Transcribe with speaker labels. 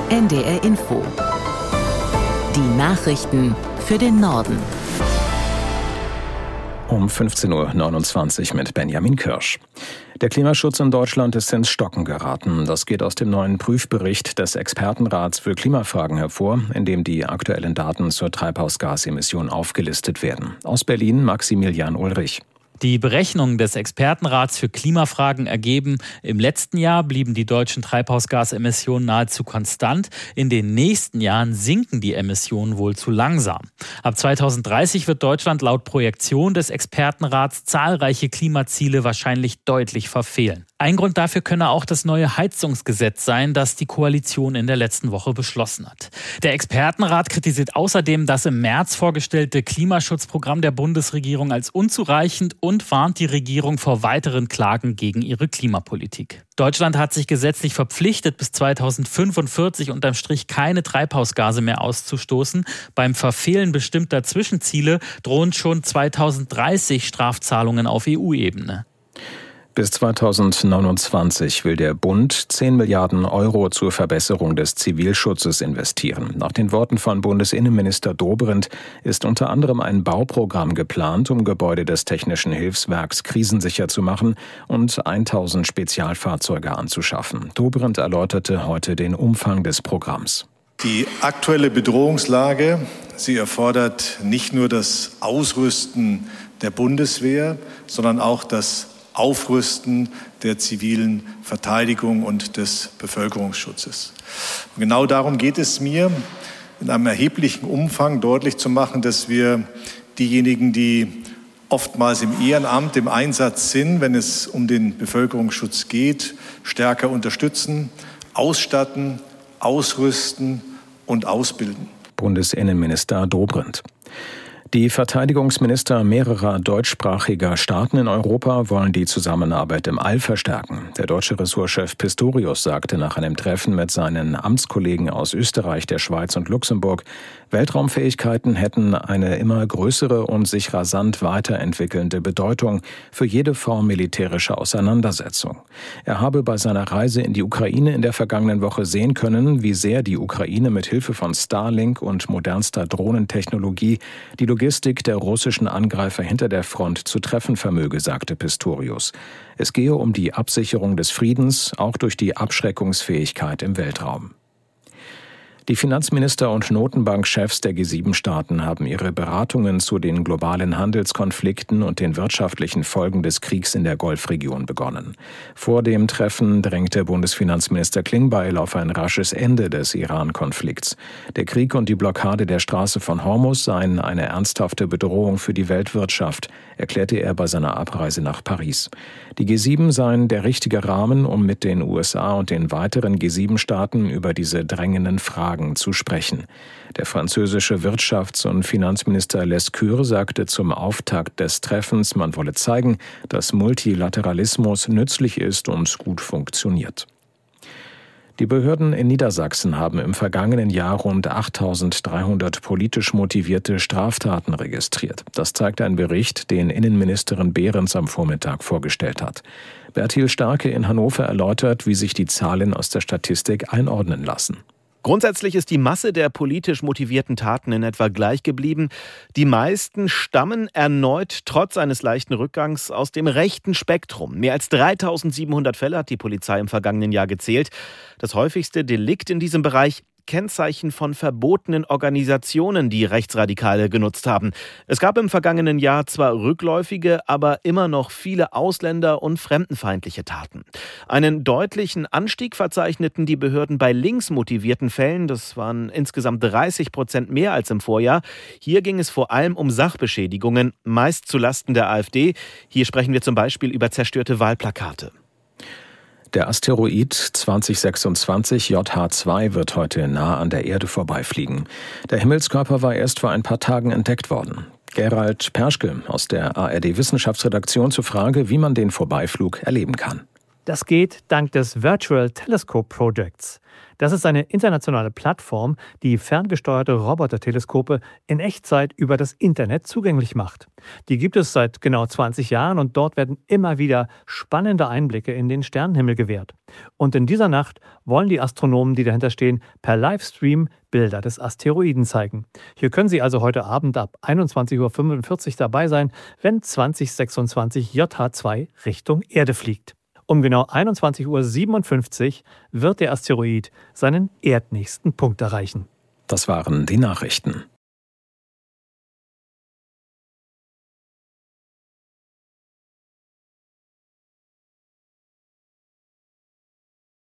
Speaker 1: NDR Info. Die Nachrichten für den Norden.
Speaker 2: Um 15.29 Uhr mit Benjamin Kirsch. Der Klimaschutz in Deutschland ist ins Stocken geraten. Das geht aus dem neuen Prüfbericht des Expertenrats für Klimafragen hervor, in dem die aktuellen Daten zur Treibhausgasemission aufgelistet werden. Aus Berlin Maximilian Ulrich.
Speaker 3: Die Berechnungen des Expertenrats für Klimafragen ergeben, im letzten Jahr blieben die deutschen Treibhausgasemissionen nahezu konstant. In den nächsten Jahren sinken die Emissionen wohl zu langsam. Ab 2030 wird Deutschland laut Projektion des Expertenrats zahlreiche Klimaziele wahrscheinlich deutlich verfehlen. Ein Grund dafür könne auch das neue Heizungsgesetz sein, das die Koalition in der letzten Woche beschlossen hat. Der Expertenrat kritisiert außerdem das im März vorgestellte Klimaschutzprogramm der Bundesregierung als unzureichend und warnt die Regierung vor weiteren Klagen gegen ihre Klimapolitik. Deutschland hat sich gesetzlich verpflichtet, bis 2045 unterm Strich keine Treibhausgase mehr auszustoßen. Beim Verfehlen bestimmter Zwischenziele drohen schon 2030 Strafzahlungen auf EU-Ebene.
Speaker 2: Bis 2029 will der Bund 10 Milliarden Euro zur Verbesserung des Zivilschutzes investieren. Nach den Worten von Bundesinnenminister Dobrindt ist unter anderem ein Bauprogramm geplant, um Gebäude des Technischen Hilfswerks krisensicher zu machen und 1000 Spezialfahrzeuge anzuschaffen. Dobrindt erläuterte heute den Umfang des Programms.
Speaker 4: Die aktuelle Bedrohungslage, sie erfordert nicht nur das Ausrüsten der Bundeswehr, sondern auch das Aufrüsten der zivilen Verteidigung und des Bevölkerungsschutzes. Und genau darum geht es mir, in einem erheblichen Umfang deutlich zu machen, dass wir diejenigen, die oftmals im Ehrenamt im Einsatz sind, wenn es um den Bevölkerungsschutz geht, stärker unterstützen, ausstatten, ausrüsten und ausbilden.
Speaker 2: Bundesinnenminister Dobrindt. Die Verteidigungsminister mehrerer deutschsprachiger Staaten in Europa wollen die Zusammenarbeit im All verstärken. Der deutsche Ressortchef Pistorius sagte nach einem Treffen mit seinen Amtskollegen aus Österreich, der Schweiz und Luxemburg, Weltraumfähigkeiten hätten eine immer größere und sich rasant weiterentwickelnde Bedeutung für jede Form militärischer Auseinandersetzung. Er habe bei seiner Reise in die Ukraine in der vergangenen Woche sehen können, wie sehr die Ukraine mit Hilfe von Starlink und modernster Drohnentechnologie die Logistik der russischen Angreifer hinter der Front zu treffen vermöge, sagte Pistorius. Es gehe um die Absicherung des Friedens, auch durch die Abschreckungsfähigkeit im Weltraum. Die Finanzminister und Notenbankchefs der G7-Staaten haben ihre Beratungen zu den globalen Handelskonflikten und den wirtschaftlichen Folgen des Kriegs in der Golfregion begonnen. Vor dem Treffen drängte Bundesfinanzminister Klingbeil auf ein rasches Ende des Iran-Konflikts. Der Krieg und die Blockade der Straße von Hormuz seien eine ernsthafte Bedrohung für die Weltwirtschaft, erklärte er bei seiner Abreise nach Paris. Die G7 seien der richtige Rahmen, um mit den USA und den weiteren G7-Staaten über diese drängenden Fragen zu sprechen. Der französische Wirtschafts- und Finanzminister Lescure sagte zum Auftakt des Treffens, man wolle zeigen, dass Multilateralismus nützlich ist und gut funktioniert. Die Behörden in Niedersachsen haben im vergangenen Jahr rund 8.300 politisch motivierte Straftaten registriert. Das zeigt ein Bericht, den Innenministerin Behrens am Vormittag vorgestellt hat. Bertil Starke in Hannover erläutert, wie sich die Zahlen aus der Statistik einordnen lassen.
Speaker 5: Grundsätzlich ist die Masse der politisch motivierten Taten in etwa gleich geblieben. Die meisten stammen erneut trotz eines leichten Rückgangs aus dem rechten Spektrum. Mehr als 3.700 Fälle hat die Polizei im vergangenen Jahr gezählt. Das häufigste Delikt in diesem Bereich: Kennzeichen von verbotenen Organisationen, die Rechtsradikale genutzt haben. Es gab im vergangenen Jahr zwar rückläufige, aber immer noch viele Ausländer- und fremdenfeindliche Taten. Einen deutlichen Anstieg verzeichneten die Behörden bei linksmotivierten Fällen. Das waren insgesamt 30% mehr als im Vorjahr. Hier ging es vor allem um Sachbeschädigungen, meist zulasten der AfD. Hier sprechen wir zum Beispiel über zerstörte Wahlplakate.
Speaker 2: Der Asteroid 2026 JH2 wird heute nah an der Erde vorbeifliegen. Der Himmelskörper war erst vor ein paar Tagen entdeckt worden. Gerald Perschke aus der ARD-Wissenschaftsredaktion zur Frage, wie man den Vorbeiflug erleben kann.
Speaker 6: Das geht dank des Virtual Telescope Projects. Das ist eine internationale Plattform, die ferngesteuerte Roboterteleskope in Echtzeit über das Internet zugänglich macht. Die gibt es seit genau 20 Jahren und dort werden immer wieder spannende Einblicke in den Sternenhimmel gewährt. Und in dieser Nacht wollen die Astronomen, die dahinter stehen, per Livestream Bilder des Asteroiden zeigen. Hier können Sie also heute Abend ab 21:45 Uhr dabei sein, wenn 2026 JH2 Richtung Erde fliegt. Um genau 21:57 Uhr wird der Asteroid seinen erdnächsten Punkt erreichen.
Speaker 2: Das waren die Nachrichten.